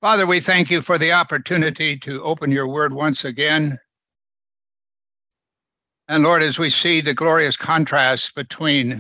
Father, we thank you for the opportunity to open your word once again. And Lord, as we see the glorious contrast between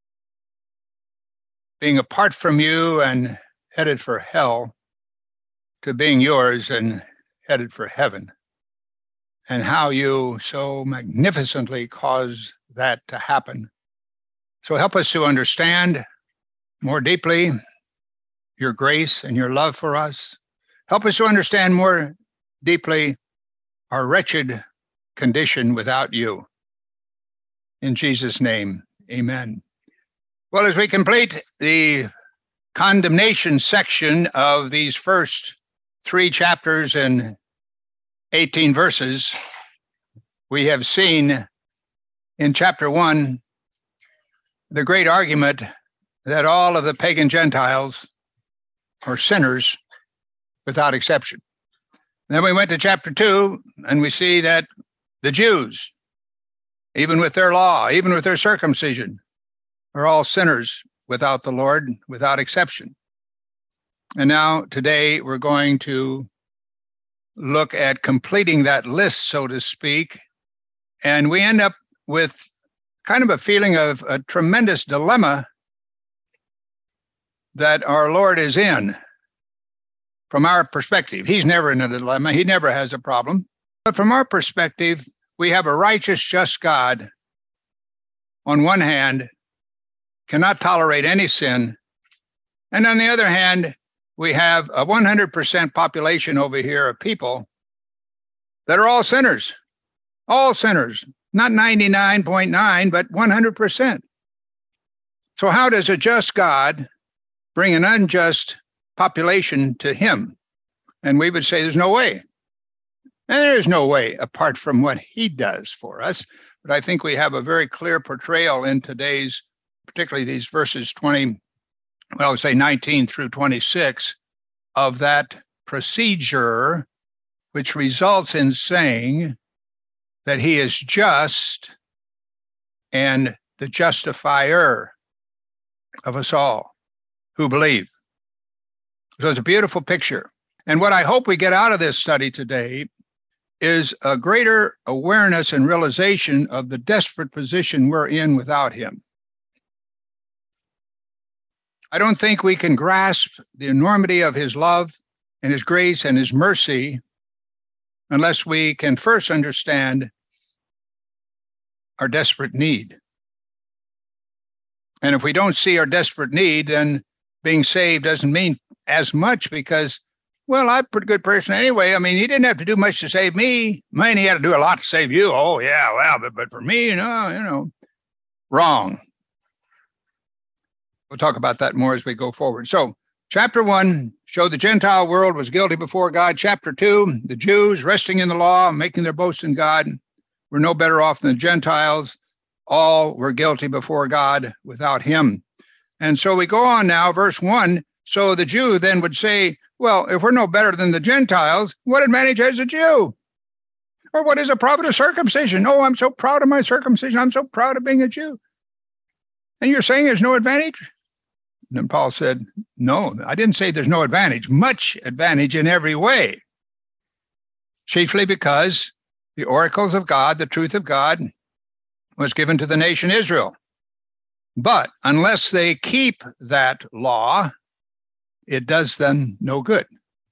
being apart from you and headed for hell to being yours and headed for heaven, and how you so magnificently cause that to happen. So help us to understand more deeply your grace and your love for us. Help us to understand more deeply our wretched condition without you. In Jesus' name, amen. Well, as we complete the condemnation section of these first 3 chapters and 18 verses, we have seen in chapter 1 the great argument that all of the pagan Gentiles are sinners without exception. Then we went to chapter 2, and we see that the Jews, even with their law, even with their circumcision, are all sinners without the Lord, without exception. And now today we're going to look at completing that list, so to speak, and we end up with kind of a feeling of a tremendous dilemma that our Lord is in. From our perspective, he's never in a dilemma. He never has a problem. But from our perspective, we have a righteous, just God, on one hand, cannot tolerate any sin. And on the other hand, we have a 100% population over here of people that are all sinners, not 99.9, but 100%. So how does a just God bring an unjust population to him? And we would say there's no way. And there's no way apart from what he does for us. But I think we have a very clear portrayal in today's, particularly these verses 19 through 26, of that procedure, which results in saying that he is just and the justifier of us all who believe. So it's a beautiful picture. And what I hope we get out of this study today is a greater awareness and realization of the desperate position we're in without him. I don't think we can grasp the enormity of his love and his grace and his mercy unless we can first understand our desperate need. And if we don't see our desperate need, then being saved doesn't mean as much because, well, I'm a pretty good person anyway. I mean, he didn't have to do much to save me. Man, he had to do a lot to save you. Oh, yeah, well, but for me, wrong. We'll talk about that more as we go forward. So, chapter 1 showed the Gentile world was guilty before God. Chapter 2, the Jews resting in the law, making their boast in God, were no better off than the Gentiles. All were guilty before God without him. And so we go on now, verse 1. So the Jew then would say, well, if we're no better than the Gentiles, what advantage has a Jew? Or what is a profit of circumcision? Oh, I'm so proud of my circumcision. I'm so proud of being a Jew. And you're saying there's no advantage? And then Paul said, no, I didn't say there's no advantage. Much advantage in every way. Chiefly because the oracles of God, the truth of God, was given to the nation Israel. But unless they keep that law, it does them no good.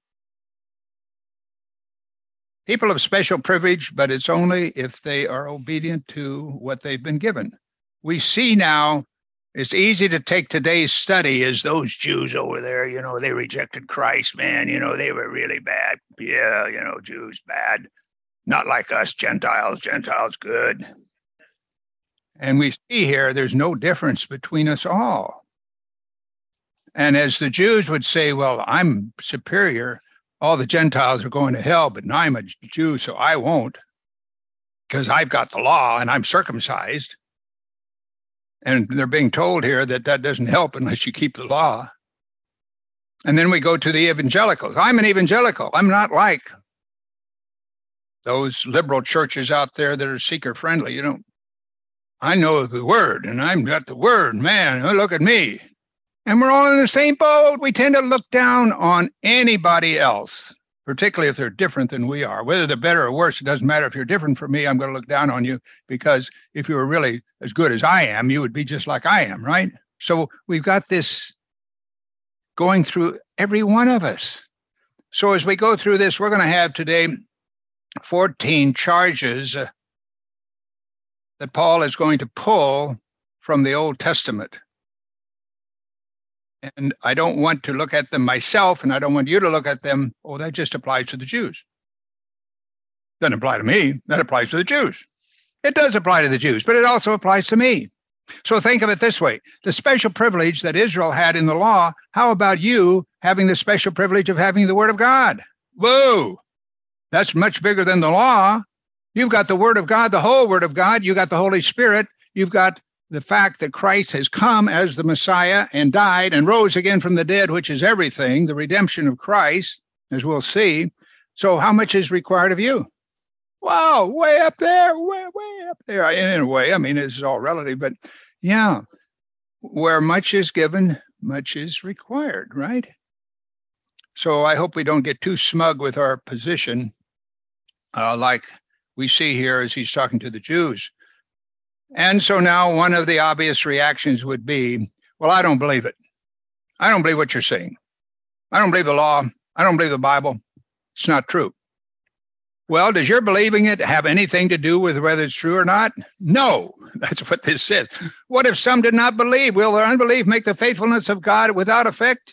People have special privilege, but it's only if they are obedient to what they've been given. We see now, it's easy to take today's study as those Jews over there, they rejected Christ, man, they were really bad. Yeah, Jews bad. Not like us, Gentiles good. And we see here, there's no difference between us all. And as the Jews would say, well, I'm superior. All the Gentiles are going to hell, but I'm a Jew, so I won't, because I've got the law and I'm circumcised. And they're being told here that doesn't help unless you keep the law. And then we go to the evangelicals. I'm an evangelical. I'm not like those liberal churches out there that are seeker-friendly. I know the word, and I've got the word. Man, look at me. And we're all in the same boat. We tend to look down on anybody else, particularly if they're different than we are. Whether they're better or worse, it doesn't matter. If you're different from me, I'm going to look down on you, because if you were really as good as I am, you would be just like I am, right? So we've got this going through every one of us. So as we go through this, we're going to have today 14 charges that Paul is going to pull from the Old Testament. And I don't want to look at them myself, and I don't want you to look at them, oh, that just applies to the Jews. Doesn't apply to me. That applies to the Jews. It does apply to the Jews, but it also applies to me. So think of it this way. The special privilege that Israel had in the law, how about you having the special privilege of having the Word of God? Whoa! That's much bigger than the law. You've got the Word of God, the whole Word of God. You've got the Holy Spirit. You've got the fact that Christ has come as the Messiah and died and rose again from the dead, which is everything, the redemption of Christ, as we'll see. So how much is required of you? Wow, way up there, way up there. In a way, I mean, it's all relative, but yeah, where much is given, much is required, right? So I hope we don't get too smug with our position, like we see here as he's talking to the Jews. And so now one of the obvious reactions would be, well, I don't believe it. I don't believe what you're saying. I don't believe the law. I don't believe the Bible. It's not true. Well, does your believing it have anything to do with whether it's true or not? No, that's what this says. What if some did not believe? Will their unbelief make the faithfulness of God without effect?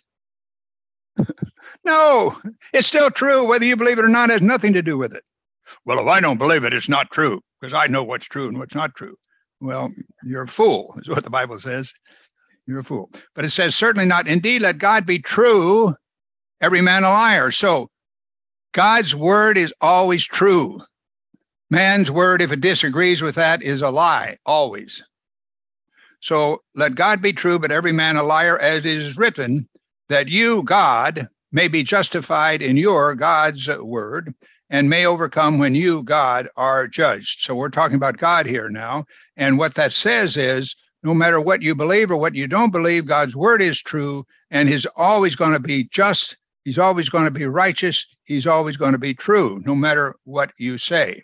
No, it's still true. Whether you believe it or not has nothing to do with it. Well, if I don't believe it, it's not true, because I know what's true and what's not true. Well, you're a fool, is what the Bible says. You're a fool. But it says, certainly not. Indeed, let God be true, every man a liar. So God's word is always true. Man's word, if it disagrees with that, is a lie, always. So let God be true, but every man a liar, as it is written, that you, God, may be justified in your God's word, and may overcome when you, God, are judged. So we're talking about God here now. And what that says is, no matter what you believe or what you don't believe, God's word is true, and he's always going to be just. He's always going to be righteous. He's always going to be true, no matter what you say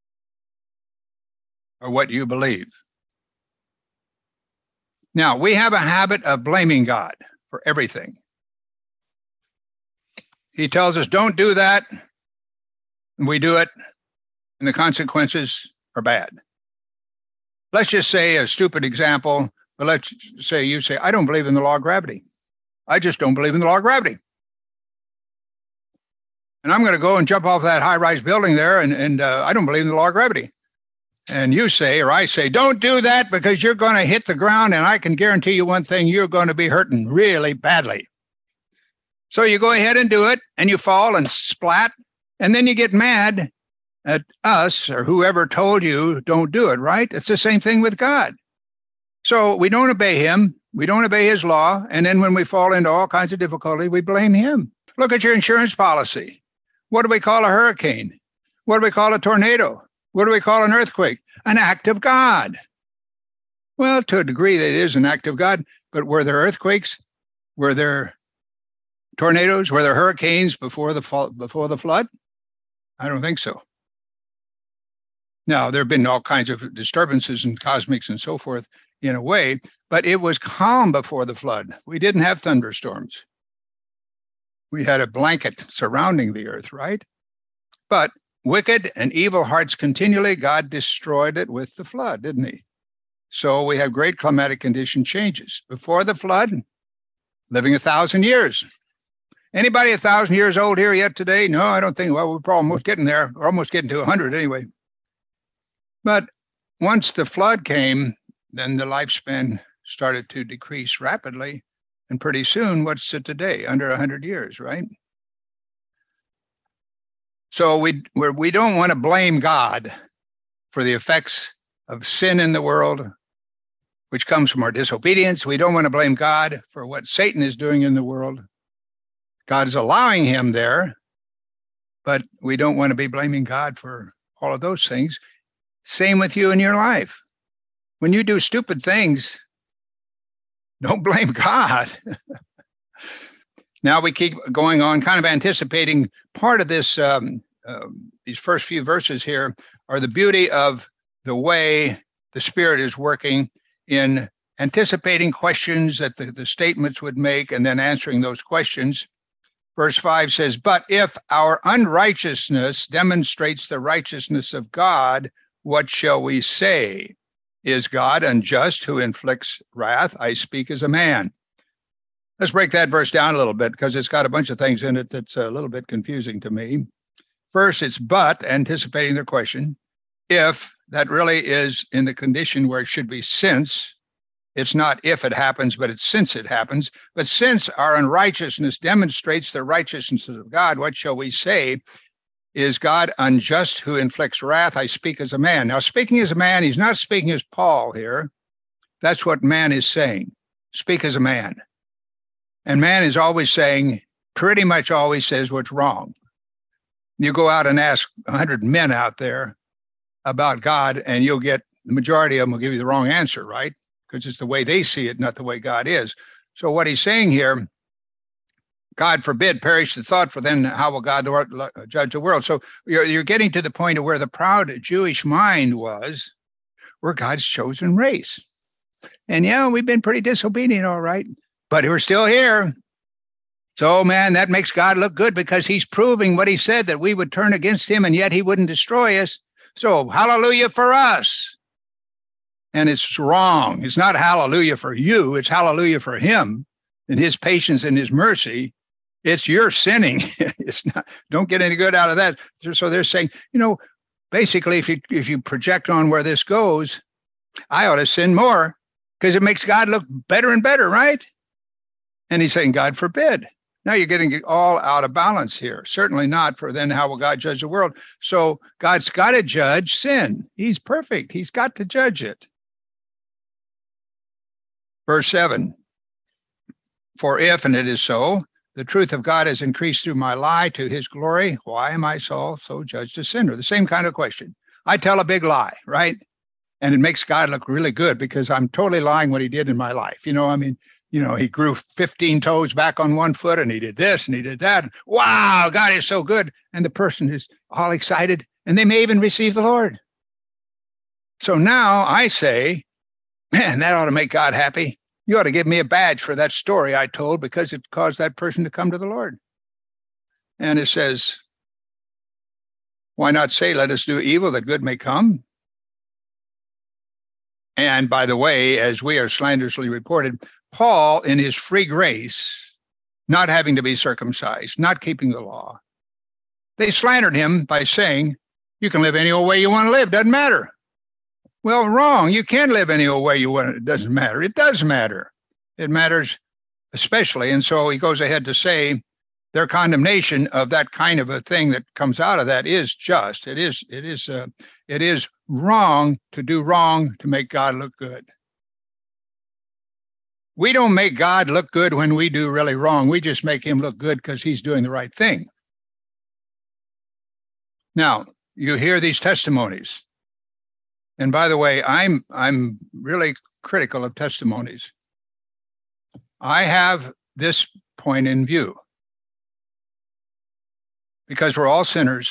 or what you believe. Now, we have a habit of blaming God for everything. He tells us, don't do that. And we do it, and the consequences are bad. Let's just say a stupid example, but let's say you say, I don't believe in the law of gravity. I just don't believe in the law of gravity. And I'm going to go and jump off that high-rise building there, and I don't believe in the law of gravity. And you say, or I say, don't do that because you're going to hit the ground, and I can guarantee you one thing, you're going to be hurting really badly. So you go ahead and do it, and you fall and splat, and then you get mad at us or whoever told you don't do it, right? It's the same thing with God. So we don't obey him. We don't obey his law. And then when we fall into all kinds of difficulty, we blame him. Look at your insurance policy. What do we call a hurricane? What do we call a tornado? What do we call an earthquake? An act of God. Well, to a degree, it is an act of God. But were there earthquakes? Were there tornadoes? Were there hurricanes before the flood? I don't think so. Now, there have been all kinds of disturbances and cosmics and so forth in a way, but it was calm before the flood. We didn't have thunderstorms. We had a blanket surrounding the earth, right? But wicked and evil hearts continually, God destroyed it with the flood, didn't he? So we have great climatic condition changes. Before the flood, living 1,000 years. Anybody 1,000 years old here yet today? No, I don't think. Well, we're almost getting there. We're almost getting to 100 anyway. But once the flood came, then the lifespan started to decrease rapidly. And pretty soon, what's it today? Under 100 years, right? So we don't want to blame God for the effects of sin in the world, which comes from our disobedience. We don't want to blame God for what Satan is doing in the world. God is allowing him there, but we don't want to be blaming God for all of those things. Same with you in your life. When you do stupid things, Don't blame God. Now we keep going on, kind of anticipating part of this. These first few verses here are the beauty of the way the Spirit is working in anticipating questions that the statements would make and then answering those questions. Verse 5 says, "But if our unrighteousness demonstrates the righteousness of God, what shall we say? Is God unjust who inflicts wrath? I speak as a man." Let's break that verse down a little bit because it's got a bunch of things in it that's a little bit confusing to me. First, it's but, anticipating their question. If, that really is in the condition where it should be since. It's not if it happens, but it's since it happens. But since our unrighteousness demonstrates the righteousness of God, what shall we say? Is God unjust who inflicts wrath? I speak as a man. Now, speaking as a man, he's not speaking as Paul here. That's what man is saying. Speak as a man. And man is always saying, pretty much always says what's wrong. You go out and ask 100 men out there about God, and you'll get, the majority of them will give you the wrong answer, right? Because it's the way they see it, not the way God is. So what he's saying here, God forbid perish the thought, for then how will God judge the world? So you're getting to the point of where the proud Jewish mind was. We're God's chosen race. And yeah, we've been pretty disobedient, all right, but we're still here. So, man, that makes God look good because he's proving what he said, that we would turn against him and yet he wouldn't destroy us. So hallelujah for us. And it's wrong. It's not hallelujah for you. It's hallelujah for him and his patience and his mercy. It's your sinning. It's not, don't get any good out of that. So they're saying, basically, if you project on where this goes, I ought to sin more because it makes God look better and better, right? And he's saying, God forbid. Now you're getting it all out of balance here. Certainly not, for then how will God judge the world? So God's got to judge sin. He's perfect. He's got to judge it. Verse 7, "For if, and it is so, the truth of God has increased through my lie to his glory, why am I so judged a sinner?" The same kind of question. I tell a big lie, right? And it makes God look really good because I'm totally lying what he did in my life. He grew 15 toes back on one foot and he did this and he did that. Wow, God is so good. And the person is all excited and they may even receive the Lord. So now I say, man, that ought to make God happy. You ought to give me a badge for that story I told because it caused that person to come to the Lord. And it says, why not say, let us do evil that good may come? And by the way, as we are slanderously reported, Paul, in his free grace, not having to be circumcised, not keeping the law, they slandered him by saying, you can live any old way you want to live, doesn't matter. Well, wrong. You can live any old way you want. It doesn't matter. It does matter. It matters especially. And so he goes ahead to say their condemnation of that kind of a thing that comes out of that is just. It is wrong to do wrong to make God look good. We don't make God look good when we do really wrong. We just make him look good because he's doing the right thing. Now, you hear these testimonies. And by the way, I'm really critical of testimonies. I have this point in view. Because we're all sinners,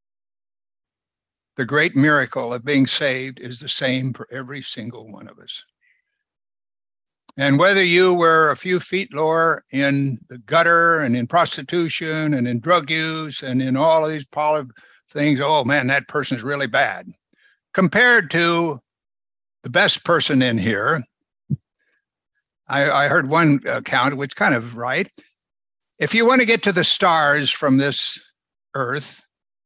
the great miracle of being saved is the same for every single one of us. And whether you were a few feet lower in the gutter and in prostitution and in drug use and in all of these things, oh man, that person's really bad. Compared to the best person in here, I heard one account, which kind of right. If you want to get to the stars from this earth,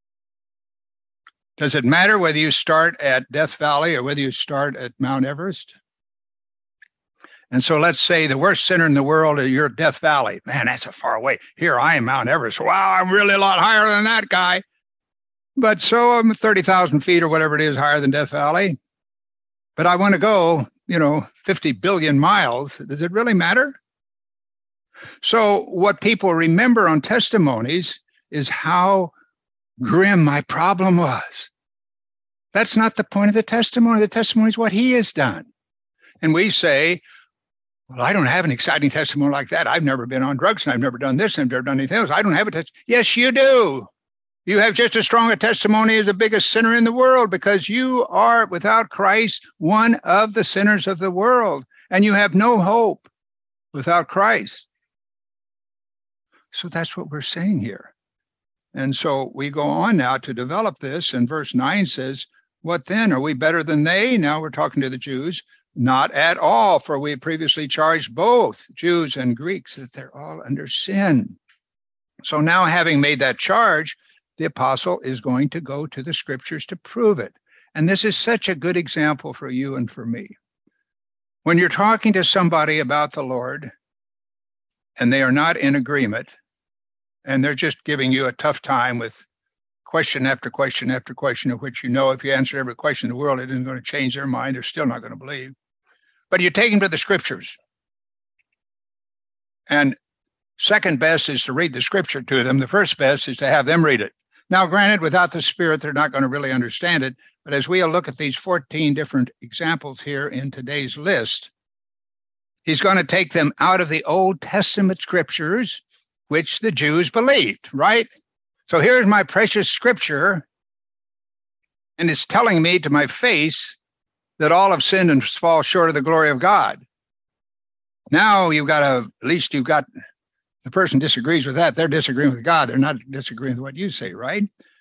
does it matter whether you start at Death Valley or whether you start at Mount Everest? And so let's say the worst sinner in the world, you're at Death Valley. Man, that's a far away. Here I am, Mount Everest. Wow, I'm really a lot higher than that guy. But so I'm 30,000 feet or whatever it is higher than Death Valley. But I want to go, 50 billion miles. Does it really matter? So what people remember on testimonies is how grim my problem was. That's not the point of the testimony. The testimony is what he has done. And we say, Well, I don't have an exciting testimony like that. I've never been on drugs, and I've never done this, and I've never done anything else. I don't have a testimony. Yes, you do. You have just as strong a testimony as the biggest sinner in the world, because you are, without Christ, one of the sinners of the world, and you have no hope without Christ. So that's what we're saying here. And so we go on now to develop this, and verse 9 says, what then? Are we better than they? Now we're talking to the Jews. Not at all, for we had previously charged both Jews and Greeks that they're all under sin. So now, having made that charge, the apostle is going to go to the scriptures to prove it. And this is such a good example for you and for me. When you're talking to somebody about the Lord and they are not in agreement, and they're just giving you a tough time with question after question after question, of which you know if you answer every question in the world, it isn't going to change their mind. They're still not going to believe. But you take them to the scriptures. And second best is to read the scripture to them. The first best is to have them read it. Now, granted, without the Spirit, they're not going to really understand it. But as we look at these 14 different examples here in today's list, he's going to take them out of the Old Testament scriptures, which the Jews believed, right? So here's my precious scripture, and it's telling me to my face that all have sinned and fall short of the glory of God. Now at least you've got, the person disagrees with that. They're disagreeing with God. They're not disagreeing with what you say, right?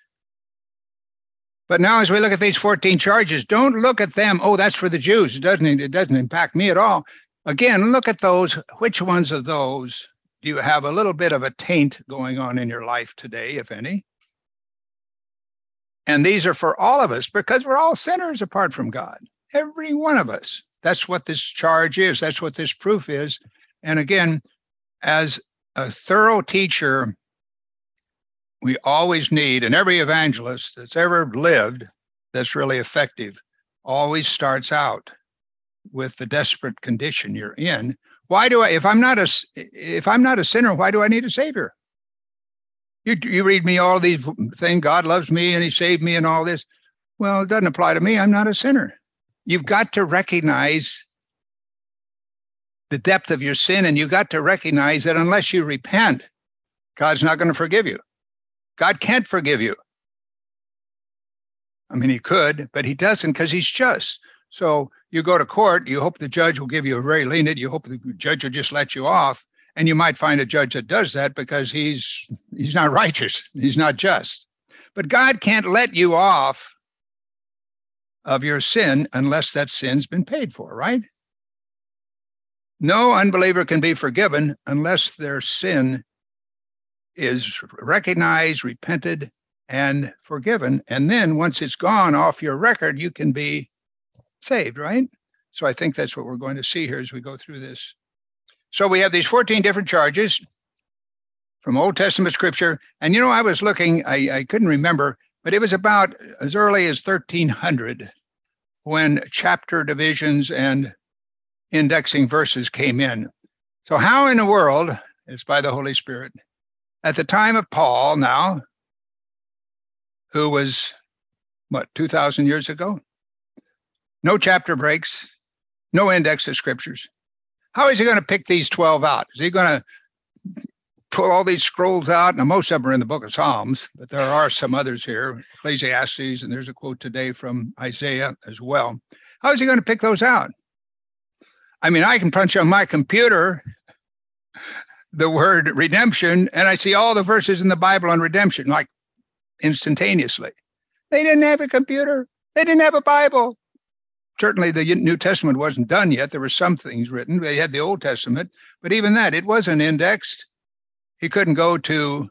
But now as we look at these 14 charges, don't look at them, oh, that's for the Jews. It doesn't impact me at all. Again, look at those. Which ones of those do you have a little bit of a taint going on in your life today, if any? And these are for all of us, because we're all sinners apart from God. Every one of us. That's what this charge is. That's what this proof is. And again, as a thorough teacher, we always need, and every evangelist that's ever lived that's really effective always starts out with the desperate condition you're in. If I'm not a sinner, why do I need a savior? You read me all these things, God loves me and he saved me and all this. Well, it doesn't apply to me. I'm not a sinner. You've got to recognize the depth of your sin, and you've got to recognize that unless you repent, God's not going to forgive you. God can't forgive you. I mean, he could, but he doesn't, because he's just. So you go to court, you hope the judge will give you a very lenient, you hope the judge will just let you off, and you might find a judge that does that because he's not righteous, he's not just. But God can't let you off of your sin unless that sin's been paid for, right? No unbeliever can be forgiven unless their sin is recognized, repented, and forgiven. And then once it's gone off your record, you can be saved, right? So I think that's what we're going to see here as we go through this. So we have these 14 different charges from Old Testament scripture. And I was looking, I couldn't remember, but it was about as early as 1300 when chapter divisions and indexing verses came in. So how in the world, it's by the Holy Spirit, at the time of Paul now, who was, 2,000 years ago? No chapter breaks, no index of scriptures. How is he going to pick these 12 out? Is he going to pull all these scrolls out? Now, most of them are in the book of Psalms, but there are some others here, Ecclesiastes, and there's a quote today from Isaiah as well. How is he going to pick those out? I mean, I can punch on my computer the word redemption, and I see all the verses in the Bible on redemption, like instantaneously. They didn't have a computer. They didn't have a Bible. Certainly the New Testament wasn't done yet. There were some things written. They had the Old Testament, but even that, it wasn't indexed. He couldn't go to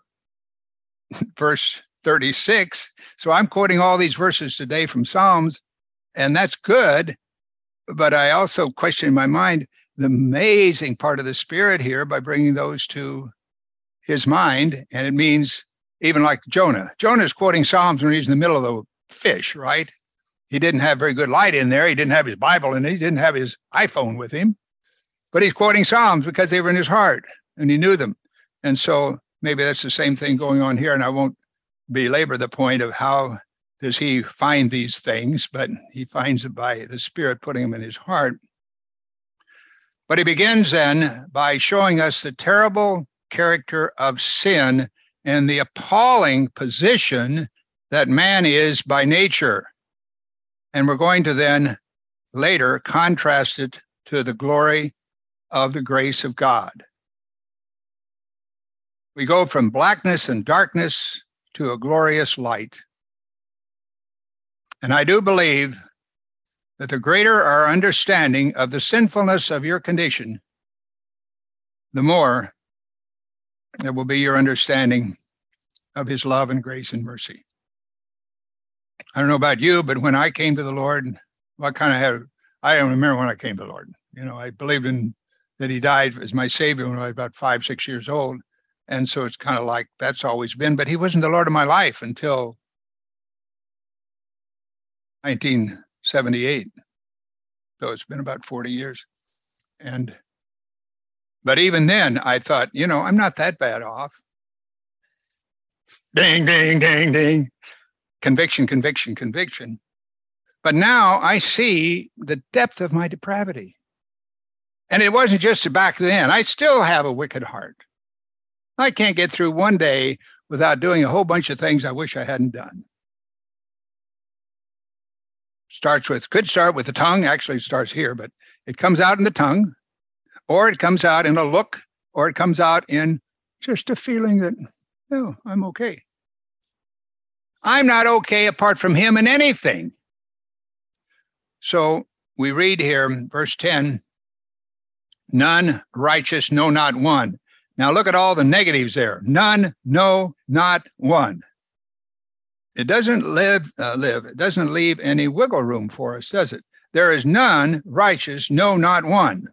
verse 36. So I'm quoting all these verses today from Psalms, and that's good. But I also question in my mind the amazing part of the Spirit here by bringing those to his mind. And it means even like Jonah. Jonah is quoting Psalms when he's in the middle of the fish, right? He didn't have very good light in there. He didn't have his Bible in it. He didn't have his iPhone with him. But he's quoting Psalms because they were in his heart and he knew them. And so maybe that's the same thing going on here. And I won't belabor the point of how does he find these things, but he finds it by the Spirit putting them in his heart. But he begins then by showing us the terrible character of sin and the appalling position that man is by nature. And we're going to then later contrast it to the glory of the grace of God. We go from blackness and darkness to a glorious light. And I do believe that the greater our understanding of the sinfulness of your condition, the more it will be your understanding of his love and grace and mercy. I don't know about you, but when I came to the Lord, I don't remember when I came to the Lord. I believed in that he died as my Savior when I was about 5, 6 years old. And so it's kind of like that's always been, but he wasn't the Lord of my life until 1978. So it's been about 40 years. But even then I thought, I'm not that bad off. Ding, ding, ding, ding. Conviction, conviction, conviction. But now I see the depth of my depravity. And it wasn't just back then. I still have a wicked heart. I can't get through one day without doing a whole bunch of things I wish I hadn't done. Could start with the tongue. Actually, it starts here, but it comes out in the tongue, or it comes out in a look, or it comes out in just a feeling that, I'm okay. I'm not okay apart from him in anything. So we read here, verse 10, none righteous, no, not one. Now look at all the negatives there. None, no, not one. It doesn't it doesn't leave any wiggle room for us, does it? There is none righteous, no, not one.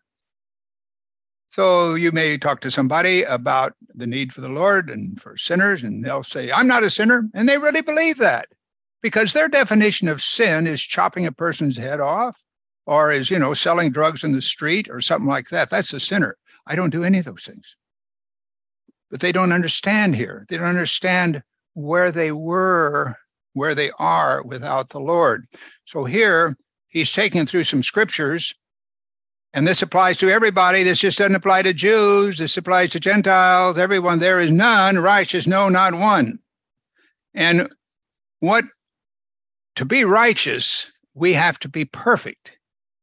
So you may talk to somebody about the need for the Lord and for sinners, and they'll say, I'm not a sinner. And they really believe that because their definition of sin is chopping a person's head off or is, selling drugs in the street or something like that. That's a sinner. I don't do any of those things. But they don't understand here. They don't understand where they are without the Lord. So here he's taking through some scriptures, and this applies to everybody. This just doesn't apply to Jews. This applies to Gentiles, everyone. There is none righteous, no, not one. And to be righteous, we have to be perfect.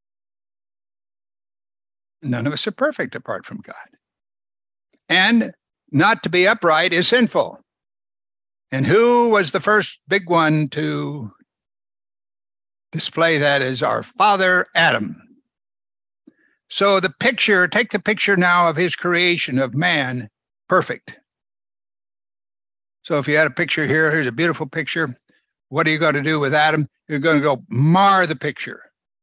None of us are perfect apart from God. And not to be upright is sinful. And who was the first big one to display that? Is our father Adam. So take the picture now of his creation of man, perfect. So if you had a picture here, here's a beautiful picture. What are you going to do with Adam? You're going to go mar the picture.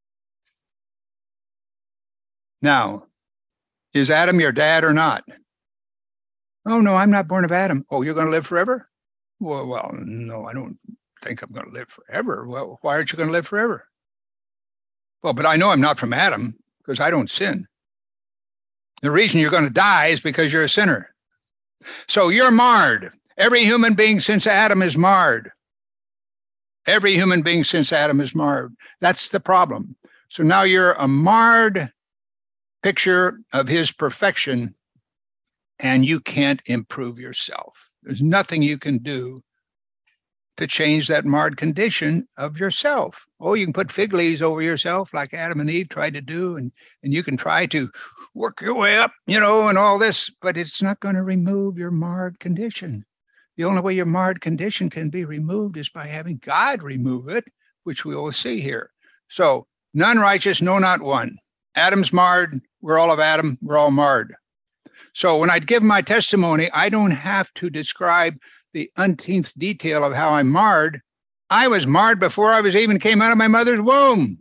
Now, is Adam your dad or not? Oh, no, I'm not born of Adam. Oh, you're going to live forever? Well, no, I don't think I'm going to live forever. Well, why aren't you going to live forever? Well, but I know I'm not from Adam because I don't sin. The reason you're going to die is because you're a sinner. So you're marred. Every human being since Adam is marred. Every human being since Adam is marred. That's the problem. So now you're a marred picture of his perfection, and you can't improve yourself. There's nothing you can do to change that marred condition of yourself. Oh, you can put fig leaves over yourself like Adam and Eve tried to do, and you can try to work your way up, and all this, but it's not going to remove your marred condition. The only way your marred condition can be removed is by having God remove it, which we will see here. So, none righteous, no, not one. Adam's marred. We're all of Adam. We're all marred. So when I give my testimony, I don't have to describe the umpteenth detail of how I'm marred. I was marred before I even came out of my mother's womb.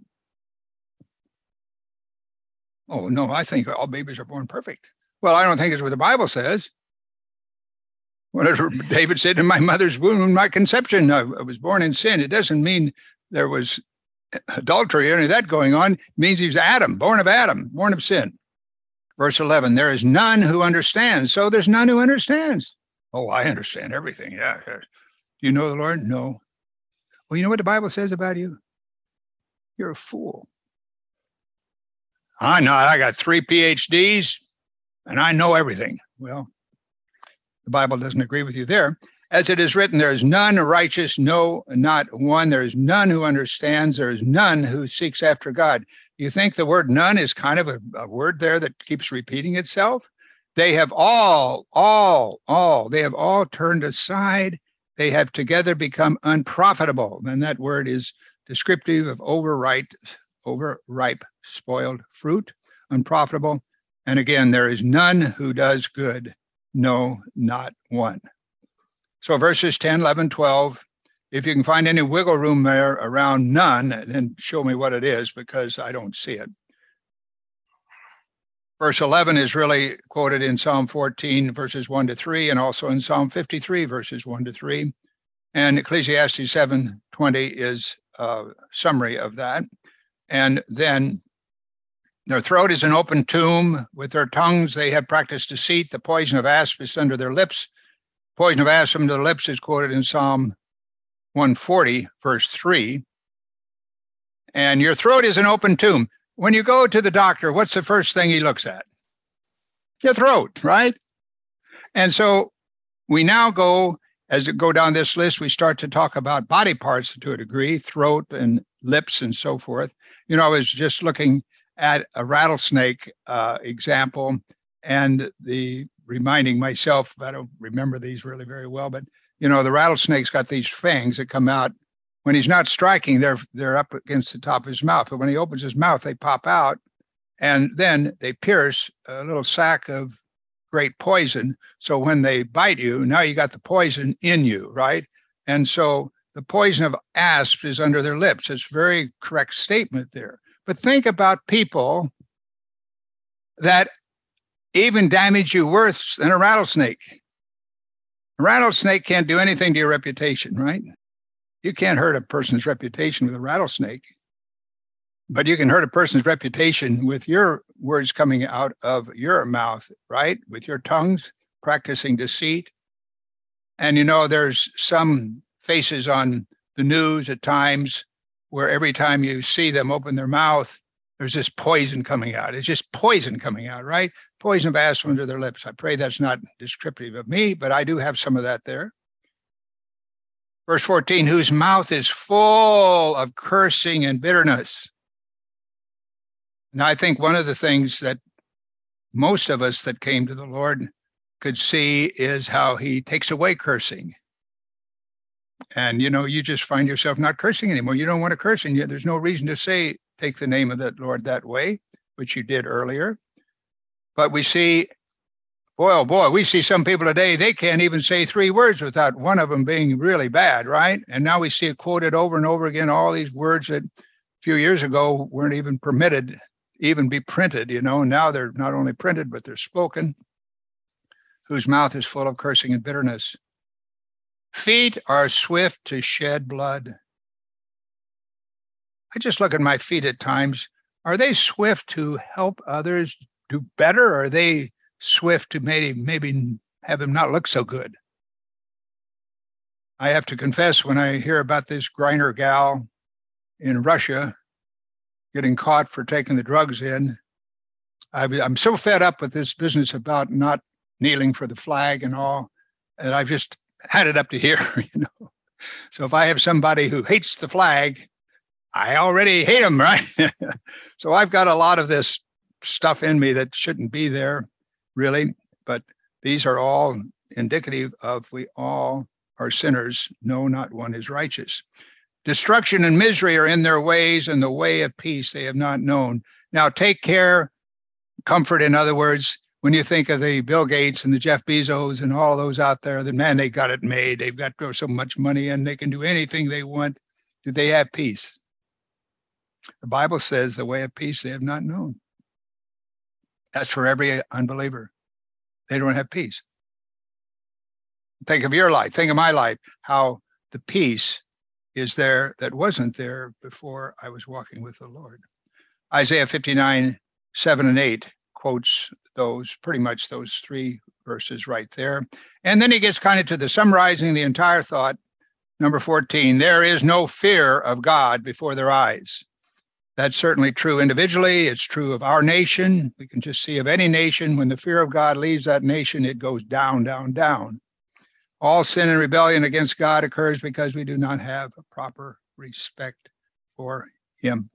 Oh, no, I think all babies are born perfect. Well, I don't think it's what the Bible says. Whatever David said, in my mother's womb, in my conception, I was born in sin. It doesn't mean there was adultery or any of that going on. It means he was Adam, born of sin. Verse 11, there is none who understands. So there's none who understands. Oh, I understand everything. Yeah. Do you know the Lord? No. Well, you know what the Bible says about you? You're a fool. I know, I got 3 PhDs and I know everything. Well, the Bible doesn't agree with you there. As it is written, there is none righteous, no, not one. There is none who understands. There is none who seeks after God. You think the word none is kind of a word there that keeps repeating itself? They have all, they have all turned aside. They have together become unprofitable. And that word is descriptive of overripe, spoiled fruit, unprofitable. And again, there is none who does good, no, not one. So verses 10, 11, 12, if you can find any wiggle room there around none, then show me what it is, because I don't see it. Verse 11 is really quoted in Psalm 14, verses 1 to 3, and also in Psalm 53, verses 1 to 3. And Ecclesiastes 7:20 is a summary of that. And then their throat is an open tomb. With their tongues they have practiced deceit. The poison of asp is under their lips. Poison of asp under the lips is quoted in Psalm 140, verse 3. And your throat is an open tomb. When you go to the doctor, what's the first thing he looks at? Your throat, right? And so we now go, as we go down this list, we start to talk about body parts to a degree, throat and lips and so forth. You know, I was just looking at a rattlesnake example, and reminding myself, I don't remember these really very well, but you know, the rattlesnake's got these fangs that come out. When he's not striking, they're up against the top of his mouth. But when he opens his mouth, they pop out, and then they pierce a little sac of great poison. So when they bite you, now you got the poison in you, right? And so the poison of asp is under their lips. It's a very correct statement there. But think about people that even damage you worse than a rattlesnake. A rattlesnake can't do anything to your reputation, right? You can't hurt a person's reputation with a rattlesnake, but you can hurt a person's reputation with your words coming out of your mouth, right? With your tongues, practicing deceit. And you know, there's some faces on the news at times where every time you see them open their mouth, there's this poison coming out. It's just poison coming out, right? Poison of asp under their lips. I pray that's not descriptive of me, but I do have some of that there. Verse 14, whose mouth is full of cursing and bitterness. Now, I think one of the things that most of us that came to the Lord could see is how he takes away cursing. And, you know, you just find yourself not cursing anymore. You don't want to curse, and yet there's no reason to say, take the name of the Lord that way, which you did earlier. But we see, we see some people today, they can't even say 3 words without one of them being really bad, right? And now we see it quoted over and over again, all these words that a few years ago weren't even permitted, even be printed, you know. Now they're not only printed, but they're spoken. Whose mouth is full of cursing and bitterness. Feet are swift to shed blood. I just look at my feet at times. Are they swift to help others do better? Or are they swift to maybe have them not look so good? I have to confess, when I hear about this Griner gal in Russia getting caught for taking the drugs in, I'm so fed up with this business about not kneeling for the flag and all, and I've just had it up to here, you know. So if I have somebody who hates the flag, I already hate them, right? So I've got a lot of this stuff in me that shouldn't be there, really. But these are all indicative of we all are sinners. No, not one is righteous. Destruction and misery are in their ways, and the way of peace they have not known. Now take care, comfort, in other words, when you think of the Bill Gates and the Jeff Bezos and all those out there, that, man, they got it made. They've got so much money and they can do anything they want. Do they have peace? The Bible says the way of peace they have not known. That's for every unbeliever. They don't have peace. Think of your life. Think of my life, how the peace is there that wasn't there before I was walking with the Lord. Isaiah 59, 7 and 8 quotes pretty much those 3 verses right there. And then he gets kind of to the summarizing the entire thought. Number 14, there is no fear of God before their eyes. That's certainly true individually. It's true of our nation. We can just see of any nation, when the fear of God leaves that nation, it goes down, down, down. All sin and rebellion against God occurs because we do not have a proper respect for him.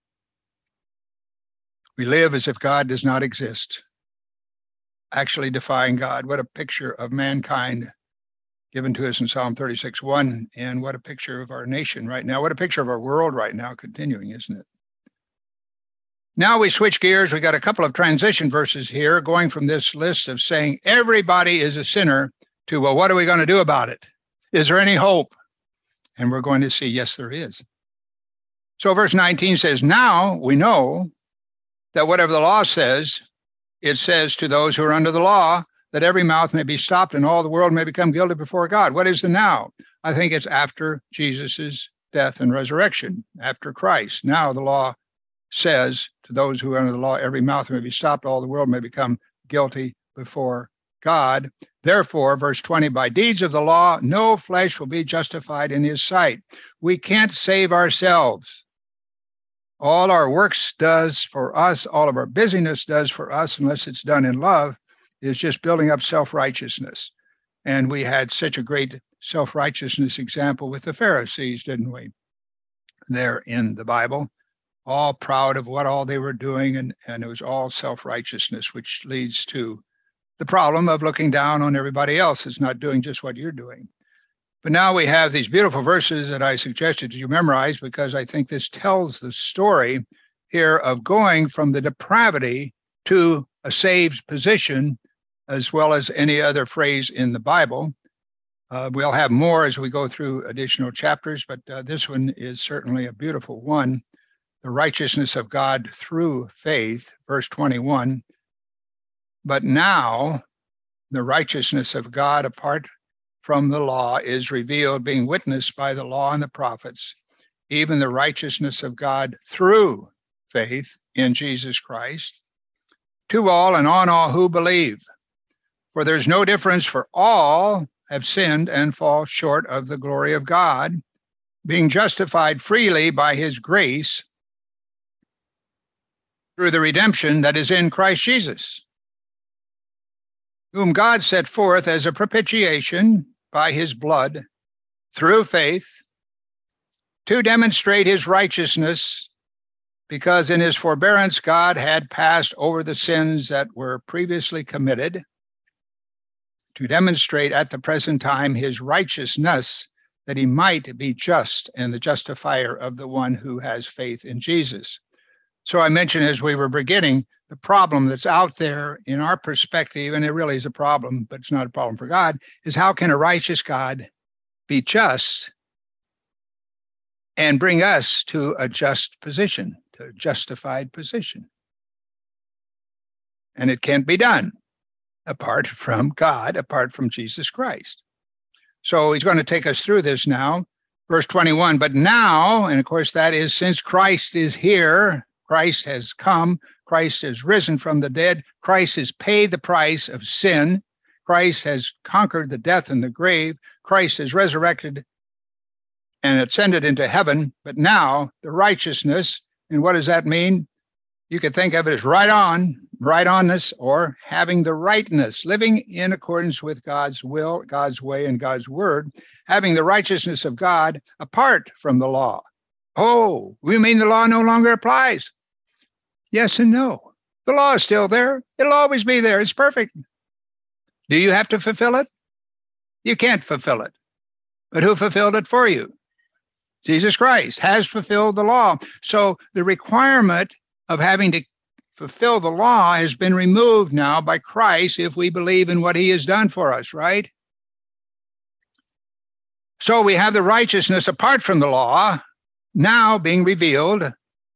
We live as if God does not exist, actually defying God. What a picture of mankind given to us in Psalm 36:1, and what a picture of our nation right now. What a picture of our world right now, continuing, isn't it? Now we switch gears. We got a couple of transition verses here, going from this list of saying everybody is a sinner to, well, what are we going to do about it? Is there any hope? And we're going to see, yes, there is. So verse 19 says, now we know that whatever the law says, it says to those who are under the law, that every mouth may be stopped and all the world may become guilty before God. What is the now? I think it's after Jesus's death and resurrection, after Christ. Now the law says to those who are under the law, every mouth may be stopped, all the world may become guilty before God. Therefore, verse 20, by deeds of the law, no flesh will be justified in his sight. We can't save ourselves. All our works does for us, all of our busyness does for us, unless it's done in love, is just building up self-righteousness. And we had such a great self-righteousness example with the Pharisees, didn't we? There in the Bible, all proud of what all they were doing, and it was all self-righteousness, which leads to the problem of looking down on everybody else that's not doing just what you're doing. But now we have these beautiful verses that I suggested you memorize, because I think this tells the story here of going from the depravity to a saved position, as well as any other phrase in the Bible. We'll have more as we go through additional chapters, but this one is certainly a beautiful one. The righteousness of God through faith, verse 21. But now the righteousness of God apart from the law is revealed, being witnessed by the law and the prophets, even the righteousness of God through faith in Jesus Christ, to all and on all who believe. For there's no difference, for all have sinned and fall short of the glory of God, being justified freely by his grace through the redemption that is in Christ Jesus, whom God set forth as a propitiation by his blood through faith to demonstrate his righteousness, because in his forbearance God had passed over the sins that were previously committed, to demonstrate at the present time his righteousness, that he might be just and the justifier of the one who has faith in Jesus. So I mentioned as we were beginning, the problem that's out there in our perspective, and it really is a problem, but it's not a problem for God, is how can a righteous God be just and bring us to a just position, to a justified position? And it can't be done apart from God, apart from Jesus Christ. So he's going to take us through this now. Verse 21, but now, and of course that is since Christ is here, Christ has come, Christ has risen from the dead, Christ has paid the price of sin, Christ has conquered the death and the grave, Christ has resurrected and ascended into heaven, but now the righteousness, and what does that mean? You could think of it as right onness, or having the rightness, living in accordance with God's will, God's way, and God's word, having the righteousness of God apart from the law. Oh, we mean the law no longer applies? Yes and no. The law is still there. It'll always be there. It's perfect. Do you have to fulfill it? You can't fulfill it. But who fulfilled it for you? Jesus Christ has fulfilled the law. So the requirement of having to fulfill the law has been removed now by Christ if we believe in what he has done for us, right? So we have the righteousness apart from the law now being revealed.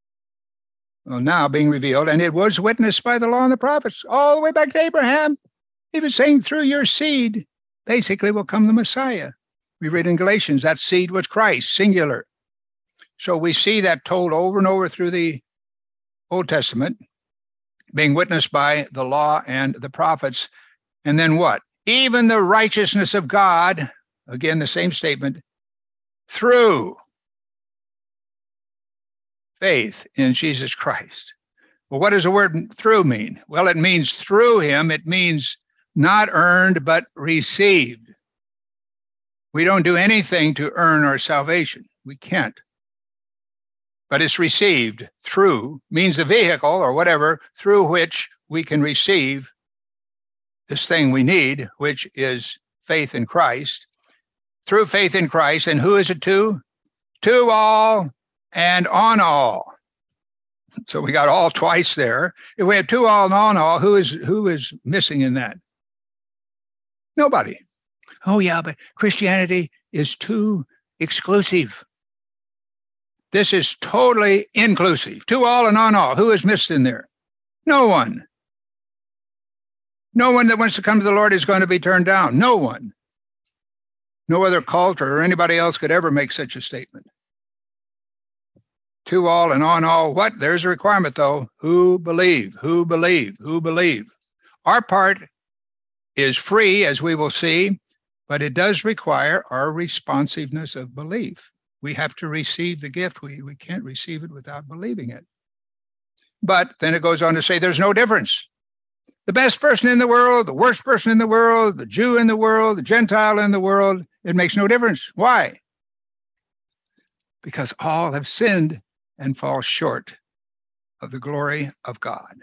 And it was witnessed by the law and the prophets all the way back to Abraham. He was saying through your seed, basically will come the Messiah. We read in Galatians, that seed was Christ, singular. So we see that told over and over through the Old Testament, being witnessed by the law and the prophets. And then what? Even the righteousness of God, again, the same statement, through faith in Jesus Christ. Well, what does the word through mean? Well, it means through him. It means not earned, but received. We don't do anything to earn our salvation. We can't. But it's received through, means the vehicle or whatever, through which we can receive this thing we need, which is faith in Christ. Through faith in Christ. And who is it to? To all and on all. So we got all twice there. If we have to all and on all, who is missing in that? Nobody. Oh yeah, but Christianity is too exclusive. This is totally inclusive. To all and on all. Who is missed in there? No one. No one that wants to come to the Lord is going to be turned down. No one. No other cult or anybody else could ever make such a statement. To all and on all. What? There's a requirement, though. Who believe? Who believe? Who believe? Our part is free, as we will see, but it does require our responsiveness of belief. We have to receive the gift. We can't receive it without believing it. But then it goes on to say there's no difference. The best person in the world, the worst person in the world, the Jew in the world, the Gentile in the world, it makes no difference. Why? Because all have sinned and fall short of the glory of God.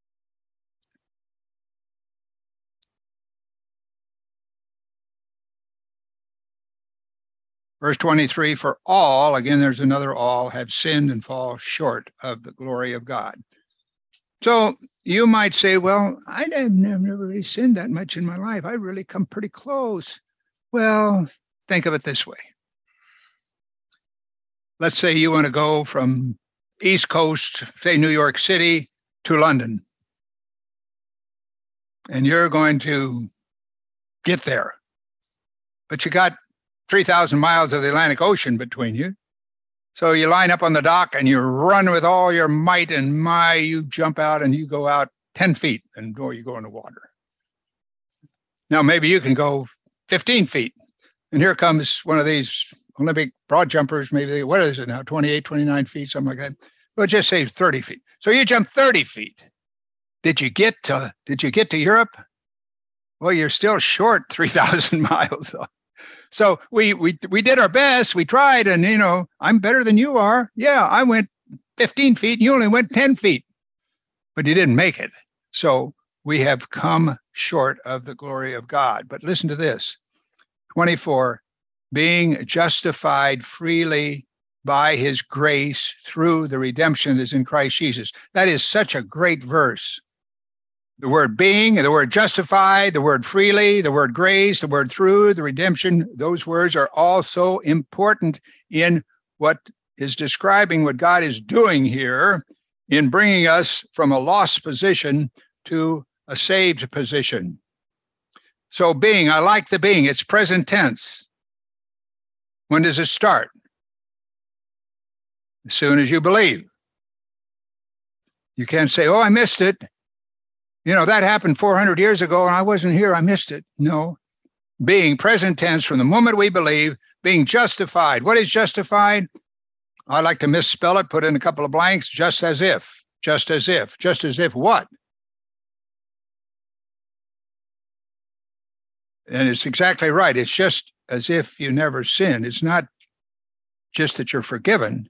Verse 23, for all, again, there's another all, have sinned and fall short of the glory of God. So you might say, well, I've never really sinned that much in my life. I've really come pretty close. Well, think of it this way. Let's say you want to go from East Coast, say New York City, to London. And you're going to get there. But you got 3,000 miles of the Atlantic Ocean between you. So you line up on the dock and you run with all your might, and you jump out and you go out 10 feet and you go in the water. Now, maybe you can go 15 feet. And here comes one of these Olympic broad jumpers, maybe, what is it now, 28, 29 feet, something like that. Well, just say 30 feet. So you jump 30 feet. Did you get to Europe? Well, you're still short 3,000 miles. So we did our best. We tried, and, I'm better than you are. Yeah, I went 15 feet, and you only went 10 feet. But you didn't make it. So we have come short of the glory of God. But listen to this. 24, being justified freely by his grace through the redemption that is in Christ Jesus. That is such a great verse. The word being, the word justified, the word freely, the word grace, the word through, the redemption, those words are all so important in what is describing what God is doing here in bringing us from a lost position to a saved position. So being, I like the being, it's present tense. When does it start? As soon as you believe. You can't say, oh, I missed it. That happened 400 years ago and I wasn't here, I missed it. No. Being present tense from the moment we believe, being justified. What is justified? I like to misspell it, put in a couple of blanks, just as if. Just as if. Just as if what? And it's exactly right. It's just as if you never sinned. It's not just that you're forgiven.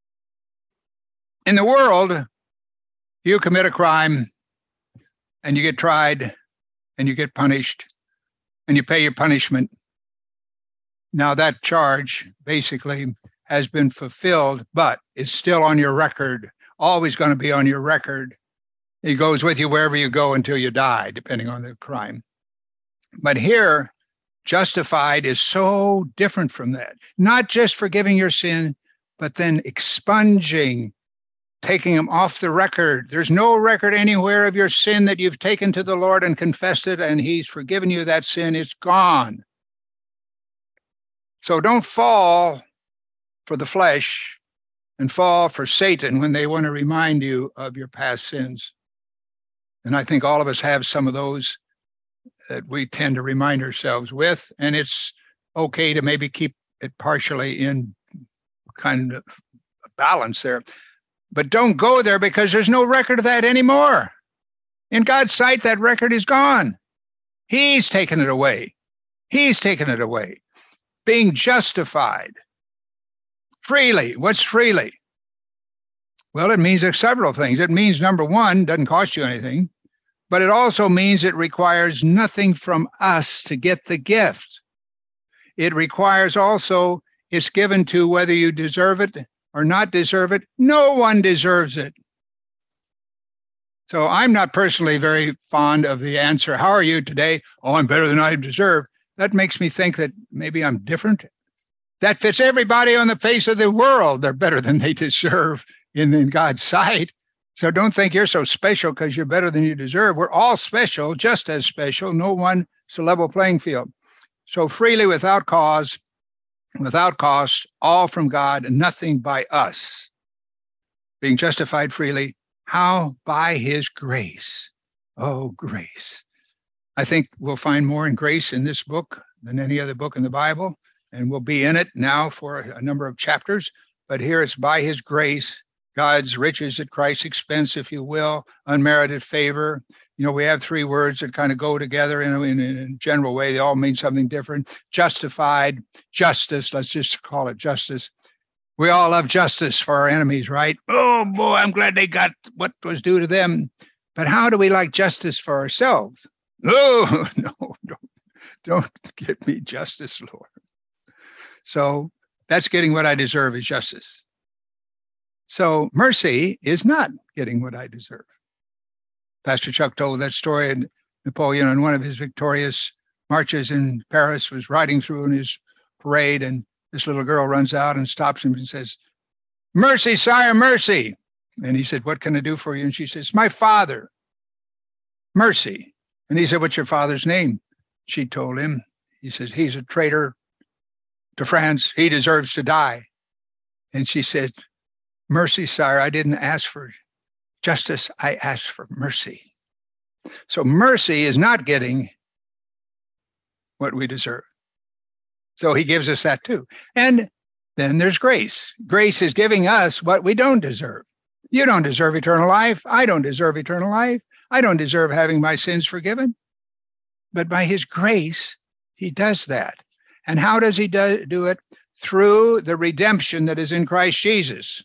In the world, you commit a crime and you get tried and you get punished and you pay your punishment. Now that charge basically has been fulfilled, but it's still on your record, always going to be on your record. It goes with you wherever you go until you die, depending on the crime. But here, justified is so different from that. Not just forgiving your sin, but then expunging, taking them off the record. There's no record anywhere of your sin that you've taken to the Lord and confessed it, and he's forgiven you that sin. It's gone. So don't fall for the flesh and fall for Satan when they want to remind you of your past sins. And I think all of us have some of those that we tend to remind ourselves with, and it's okay to maybe keep it partially in kind of balance there. But don't go there because there's no record of that anymore. In God's sight, that record is gone. He's taken it away. He's taken it away. Being justified freely. What's freely? Well, it means several things. It means, number one, doesn't cost you anything, but it also means it requires nothing from us to get the gift. It requires also, it's given to whether you deserve it or not deserve it. No one deserves it. So I'm not personally very fond of the answer, how are you today? Oh, I'm better than I deserve. That makes me think that maybe I'm different. That fits everybody on the face of the world. They're better than they deserve in God's sight. So don't think you're so special because you're better than you deserve. We're all special, just as special. No one is a level playing field. So freely, without cause, without cost, all from God, and nothing by us. Being justified freely. How? By his grace. Oh, grace. I think we'll find more in grace in this book than any other book in the Bible, and we'll be in it now for a number of chapters. But here it's by his grace, God's riches at Christ's expense, if you will, unmerited favor. You know, we have three words that kind of go together in a general way. They all mean something different. Justified, justice, let's just call it justice. We all love justice for our enemies, right? Oh, boy, I'm glad they got what was due to them. But how do we like justice for ourselves? Oh, no, don't get me justice, Lord. So that's getting what I deserve is justice. So mercy is not getting what I deserve. Pastor Chuck told that story, and Napoleon on one of his victorious marches in Paris was riding through in his parade, and this little girl runs out and stops him and says, "Mercy, sire, mercy." And he said, "What can I do for you?" And she says, "My father, mercy." And he said, "What's your father's name?" She told him. He says, "He's a traitor to France. He deserves to die." And she said, "Mercy, sire, I didn't ask for justice. I asked for mercy." So mercy is not getting what we deserve. So he gives us that too. And then there's grace. Grace is giving us what we don't deserve. You don't deserve eternal life. I don't deserve eternal life. I don't deserve having my sins forgiven. But by his grace, he does that. And how does he do it? Through the redemption that is in Christ Jesus.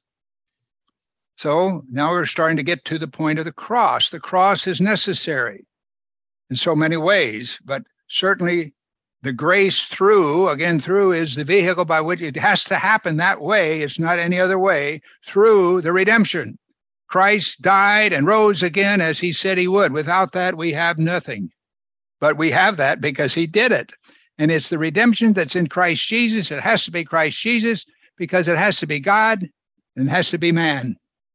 So now we're starting to get to the point of the cross. The cross is necessary in so many ways, but certainly the grace through is the vehicle by which it has to happen that way. It's not any other way, through the redemption. Christ died and rose again as he said he would. Without that, we have nothing. But we have that because he did it. And it's the redemption that's in Christ Jesus. It has to be Christ Jesus because it has to be God and it has to be man.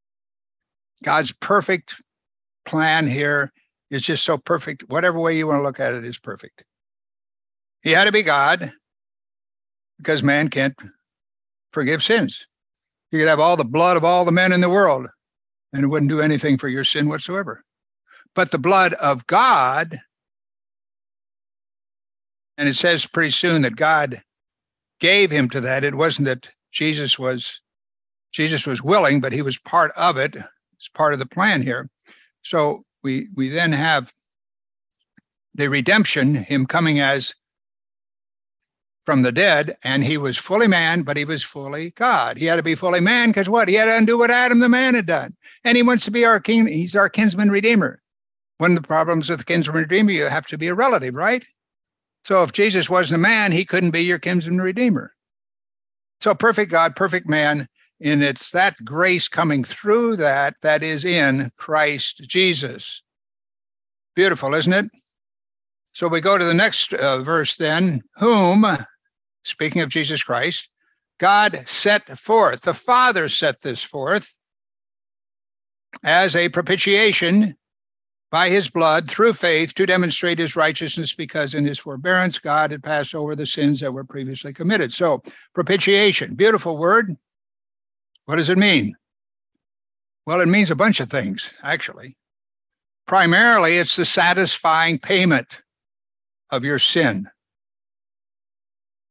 God's perfect plan here is just so perfect. Whatever way you want to look at it is perfect. He had to be God because man can't forgive sins. You could have all the blood of all the men in the world and it wouldn't do anything for your sin whatsoever. But the blood of God, and it says pretty soon that God gave him to that. It wasn't that Jesus was willing, but he was part of it. It's part of the plan here. So we then have the redemption, him coming as from the dead, and he was fully man, but he was fully God. He had to be fully man because what? He had to undo what Adam the man had done. And he wants to be our king. He's our kinsman redeemer. One of the problems with the kinsman redeemer, you have to be a relative, right? So if Jesus wasn't a man, he couldn't be your kinsman redeemer. So perfect God, perfect man, and it's that grace coming through that is in Christ Jesus. Beautiful, isn't it? So we go to the next verse then, whom, speaking of Jesus Christ, God set forth, the Father set this forth as a propitiation by his blood through faith to demonstrate his righteousness, because in his forbearance God had passed over the sins that were previously committed. So propitiation, beautiful word. What does it mean? Well, it means a bunch of things, actually. Primarily, it's the satisfying payment of your sin.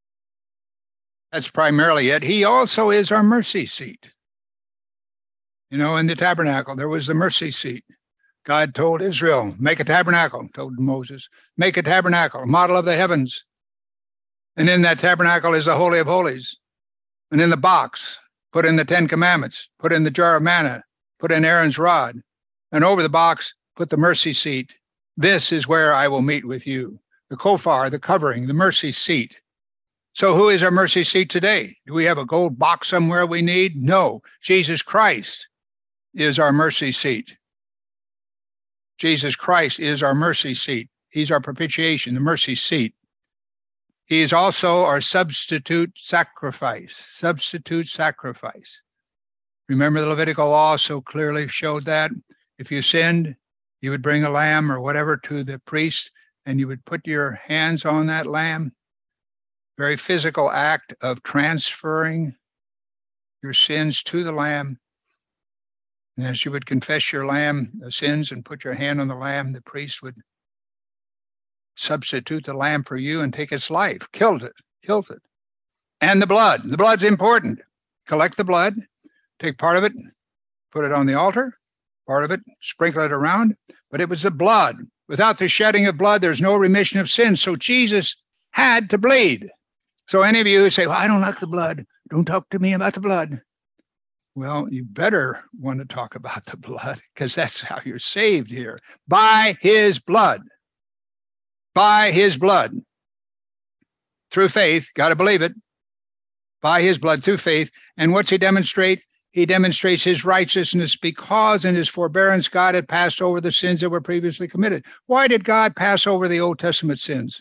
That's primarily it. He also is our mercy seat. In the tabernacle, there was the mercy seat. God told Israel, make a tabernacle, told Moses, make a tabernacle, a model of the heavens. And in that tabernacle is the Holy of Holies. And in the box, put in the 10 Commandments, put in the jar of manna, put in Aaron's rod. And over the box, put the mercy seat. This is where I will meet with you. The kofar, the covering, the mercy seat. So who is our mercy seat today? Do we have a gold box somewhere we need? No. Jesus Christ is our mercy seat. Jesus Christ is our mercy seat. He's our propitiation, the mercy seat. He is also our substitute sacrifice. Substitute sacrifice. Remember the Levitical law so clearly showed that? If you sinned, you would bring a lamb or whatever to the priest, and you would put your hands on that lamb. Very physical act of transferring your sins to the lamb. And as you would confess your sins and put your hand on the lamb, the priest would substitute the lamb for you and take its life, killed it. And the blood. The blood's important. Collect the blood, take part of it, put it on the altar, part of it, sprinkle it around. But it was the blood. Without the shedding of blood, there's no remission of sins. So Jesus had to bleed. So any of you who say, well, I don't like the blood, don't talk to me about the blood. Well, you better want to talk about the blood, because that's how you're saved here. By his blood. By his blood. Through faith, got to believe it. By his blood, through faith. And what's he demonstrate? He demonstrates his righteousness because in his forbearance, God had passed over the sins that were previously committed. Why did God pass over the Old Testament sins?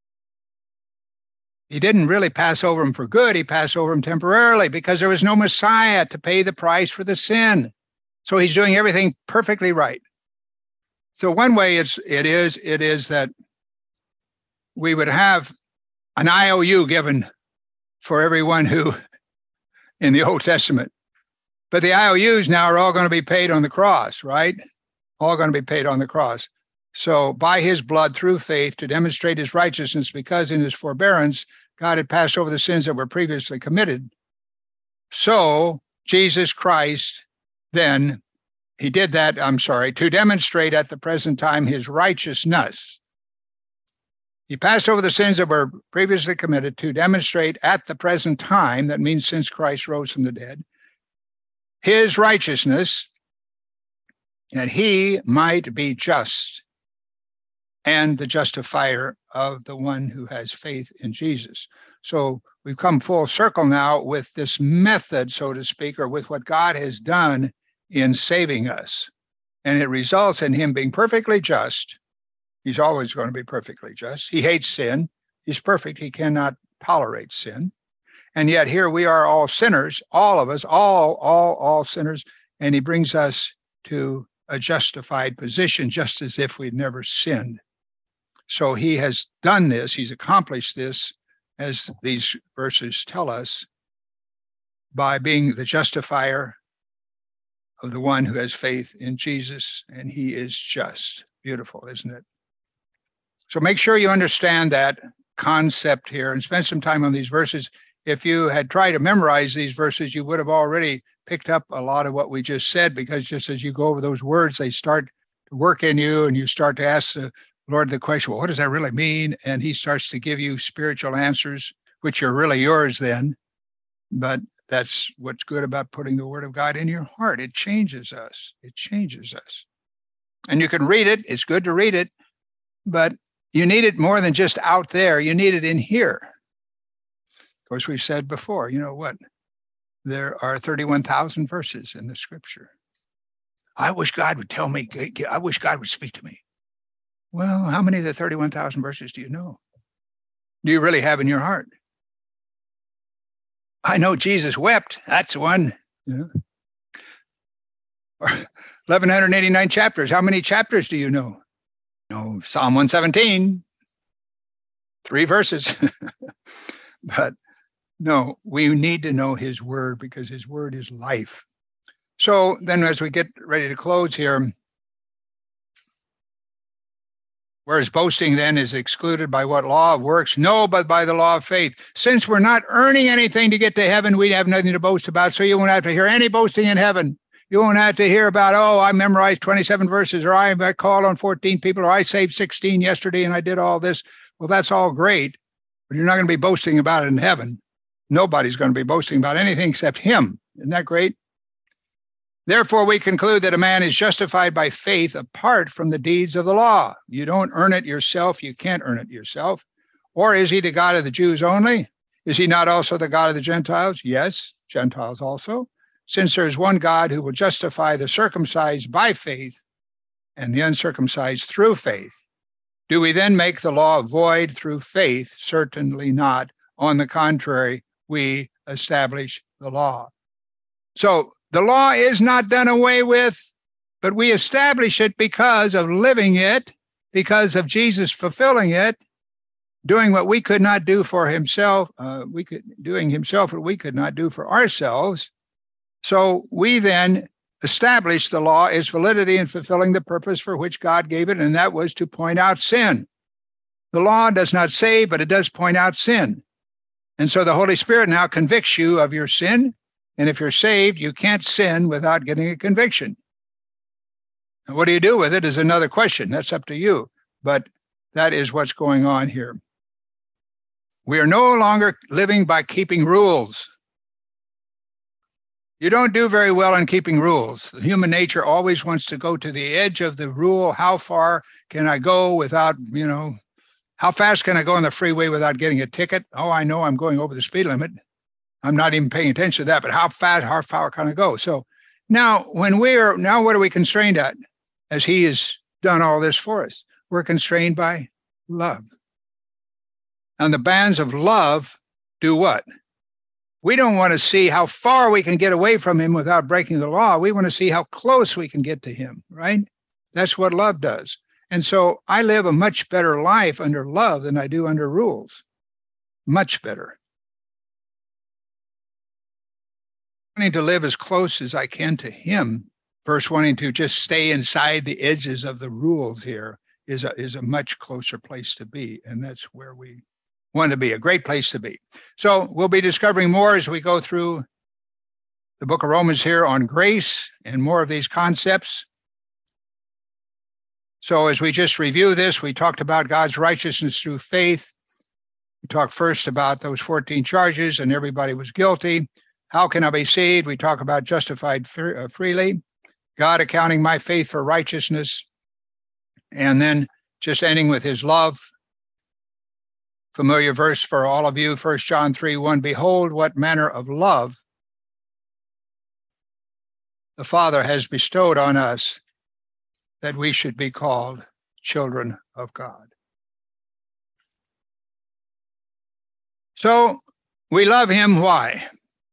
He didn't really pass over them for good. He passed over them temporarily because there was no Messiah to pay the price for the sin. So he's doing everything perfectly right. So one way it is that we would have an IOU given for everyone who in the Old Testament. But the IOUs now are all going to be paid on the cross, right? All going to be paid on the cross. So by his blood through faith to demonstrate his righteousness, because in his forbearance, God had passed over the sins that were previously committed. So Jesus Christ, then, he did that, to demonstrate at the present time his righteousness. He passed over the sins that were previously committed to demonstrate at the present time, that means since Christ rose from the dead, his righteousness, that he might be just and the justifier of the one who has faith in Jesus. So we've come full circle now with this method, so to speak, or with what God has done in saving us. And it results in him being perfectly just. He's always going to be perfectly just. He hates sin. He's perfect. He cannot tolerate sin. And yet here we are all sinners, all of us, all sinners. And he brings us to a justified position, just as if we'd never sinned. So he has done this. He's accomplished this, as these verses tell us, by being the justifier of the one who has faith in Jesus. And he is just. Beautiful, isn't it? So make sure you understand that concept here and spend some time on these verses. If you had tried to memorize these verses, you would have already picked up a lot of what we just said, because just as you go over those words, they start to work in you and you start to ask the Lord the question, well, what does that really mean? And he starts to give you spiritual answers, which are really yours then. But that's what's good about putting the word of God in your heart. It changes us. It changes us. And you can read it. It's good to read it, but you need it more than just out there. You need it in here. Of course, we've said before, you know what? There are 31,000 verses in the scripture. I wish God would tell me. I wish God would speak to me. Well, how many of the 31,000 verses do you know? Do you really have in your heart? I know Jesus wept. That's one. Yeah. 1,189 chapters. How many chapters do you know? No, Psalm 117. 3 verses. But no, we need to know his word, because his word is life. So then as we get ready to close here, whereas boasting then is excluded by what law of works? No, but by the law of faith. Since we're not earning anything to get to heaven, we have nothing to boast about, so you won't have to hear any boasting in heaven. You won't have to hear about, oh, I memorized 27 verses, or I called on 14 people, or I saved 16 yesterday and I did all this. Well, that's all great, but you're not going to be boasting about it in heaven. Nobody's going to be boasting about anything except him. Isn't that great? Therefore, we conclude that a man is justified by faith apart from the deeds of the law. You don't earn it yourself. You can't earn it yourself. Or is he the God of the Jews only? Is he not also the God of the Gentiles? Yes, Gentiles also. Since there is one God who will justify the circumcised by faith and the uncircumcised through faith. Do we then make the law void through faith? Certainly not. On the contrary, we establish the law. So the law is not done away with, but we establish it because of living it, because of Jesus fulfilling it, doing what we could not do for himself, doing himself what we could not do for ourselves. So we then establish the law as validity in fulfilling the purpose for which God gave it, and that was to point out sin. The law does not save, but it does point out sin. And so the Holy Spirit now convicts you of your sin. And if you're saved, you can't sin without getting a conviction. Now, what do you do with it is another question. That's up to you. But that is what's going on here. We are no longer living by keeping rules. You don't do very well in keeping rules. The human nature always wants to go to the edge of the rule. How far can I go without, how fast can I go on the freeway without getting a ticket? Oh, I know I'm going over the speed limit. I'm not even paying attention to that, but how far can I go? So now what are we constrained at? As he has done all this for us, we're constrained by love. And the bands of love do what? We don't want to see how far we can get away from him without breaking the law. We want to see how close we can get to him, right? That's what love does. And so I live a much better life under love than I do under rules. Much better. Wanting to live as close as I can to him versus wanting to just stay inside the edges of the rules here is a much closer place to be. And that's where we want to be, a great place to be. So we'll be discovering more as we go through the book of Romans here on grace and more of these concepts. So as we just review this, we talked about God's righteousness through faith. We talked first about those 14 charges and everybody was guilty. How can I be saved? We talk about justified freely, God accounting my faith for righteousness, and then just ending with his love. Familiar verse for all of you, 1 John 3:1, behold what manner of love the Father has bestowed on us that we should be called children of God. So we love him, why?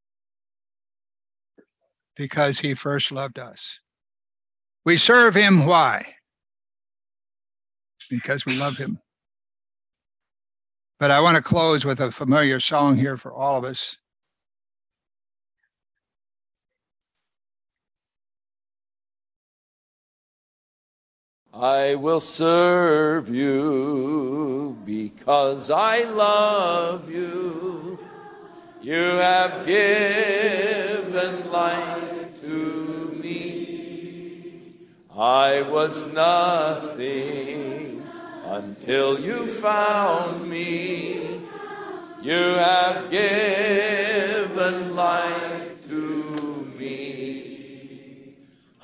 Because he first loved us. We serve him, why? Because we love him. But I want to close with a familiar song here for all of us. I will serve you because I love you. You have given life to me. I was nothing until you found me. You have given life to me.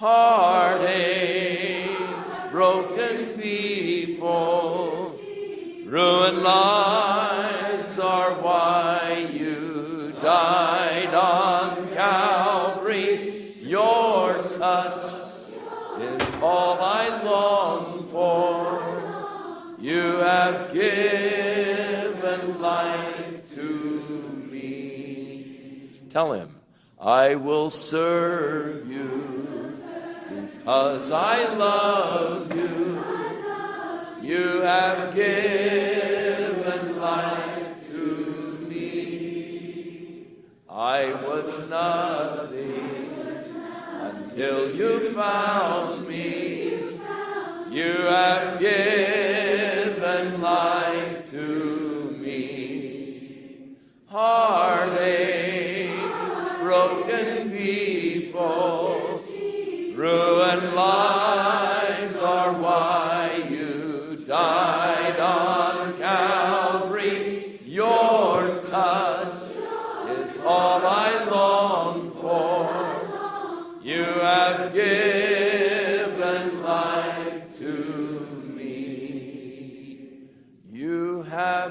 Heartaches, broken people, ruined lives are why you died on Calvary. Your touch is all I long for. You have given life to me. Tell him, I will serve you because I love you. You have given life to me. I was nothing until you found me. You have given life to me. Heartaches, broken people,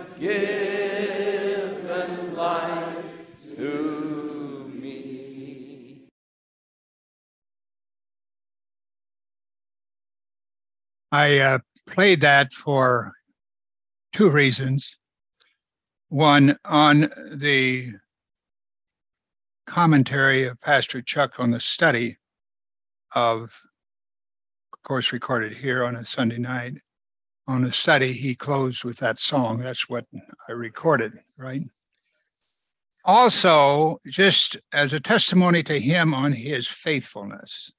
given life to me. I played that for two reasons. One, on the commentary of Pastor Chuck on the study of course, recorded here on a Sunday night. On the study, he closed with that song. That's what I recorded, right? Also, just as a testimony to him on his faithfulness.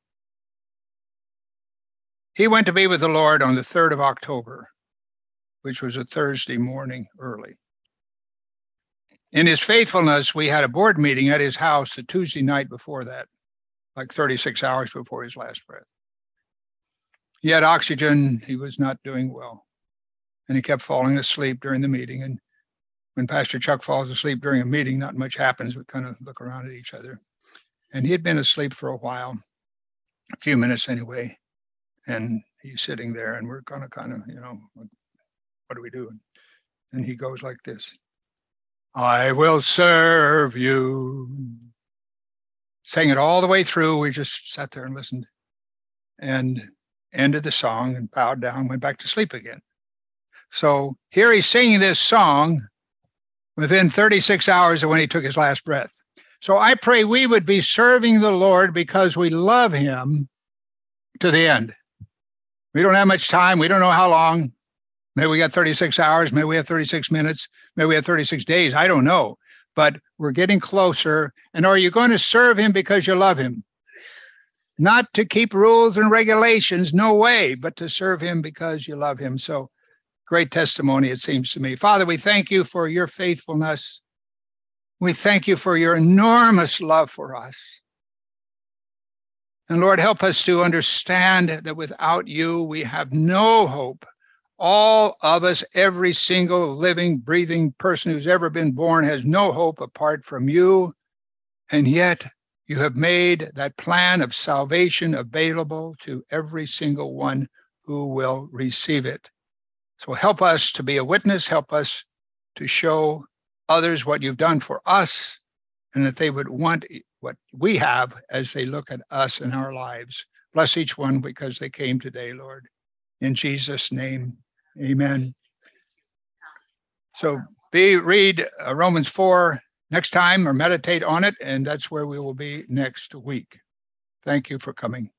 He went to be with the Lord on the 3rd of October, which was a Thursday morning early. In his faithfulness, we had a board meeting at his house the Tuesday night before that, like 36 hours before his last breath. He had oxygen. He was not doing well. And he kept falling asleep during the meeting. And when Pastor Chuck falls asleep during a meeting, not much happens. We kind of look around at each other. And he had been asleep for a while, a few minutes anyway. And he's sitting there and we're going to kind of, what do we do? And he goes like this. I will serve you. Sang it all the way through. We just sat there and listened and ended the song and bowed down, went back to sleep again. So here he's singing this song within 36 hours of when he took his last breath. So I pray we would be serving the Lord because we love him to the end. We don't have much time. We don't know how long. Maybe we got 36 hours. Maybe we have 36 minutes. Maybe we have 36 days. I don't know. But we're getting closer. And are you going to serve him because you love him? Not to keep rules and regulations, no way, but to serve him because you love him. So great testimony, it seems to me. Father, we thank you for your faithfulness. We thank you for your enormous love for us. And Lord, help us to understand that without you, we have no hope. All of us, every single living, breathing person who's ever been born has no hope apart from you. And yet you have made that plan of salvation available to every single one who will receive it. So help us to be a witness. Help us to show others what you've done for us and that they would want what we have as they look at us and our lives. Bless each one because they came today, Lord. In Jesus' name, amen. So read Romans 4 next time or meditate on it, and that's where we will be next week. Thank you for coming.